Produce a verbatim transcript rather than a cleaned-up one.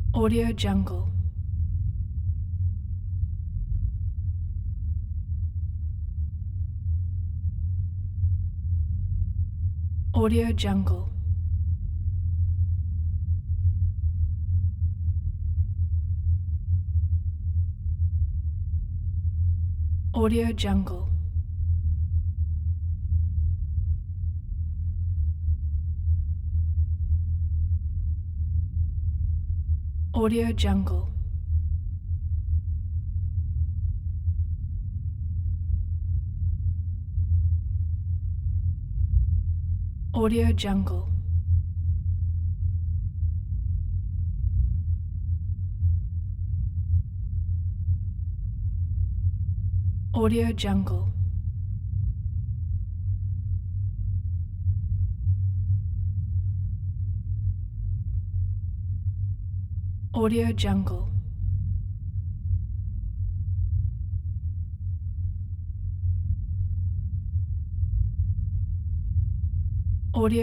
Audio Jungle. Audio Jungle. Audio Jungle. Audio Jungle. Audio Jungle. Audio Jungle. Audio Jungle. Audio